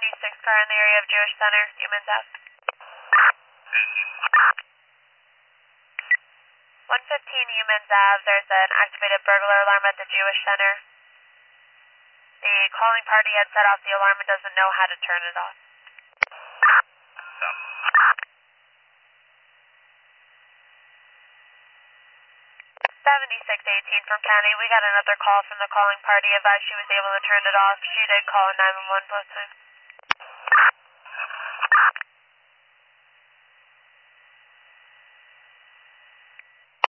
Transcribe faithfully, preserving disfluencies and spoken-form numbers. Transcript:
seventy-six car in the area of Jewish Center, Humans Ave. one fifteen Humans Ave, there's an activated burglar alarm at the Jewish Center. The calling party had set off the alarm and doesn't know how to turn it off. seventy-six eighteen from County, we got another call from the calling party. Advised she was able to turn it off. She did call nine one one both times.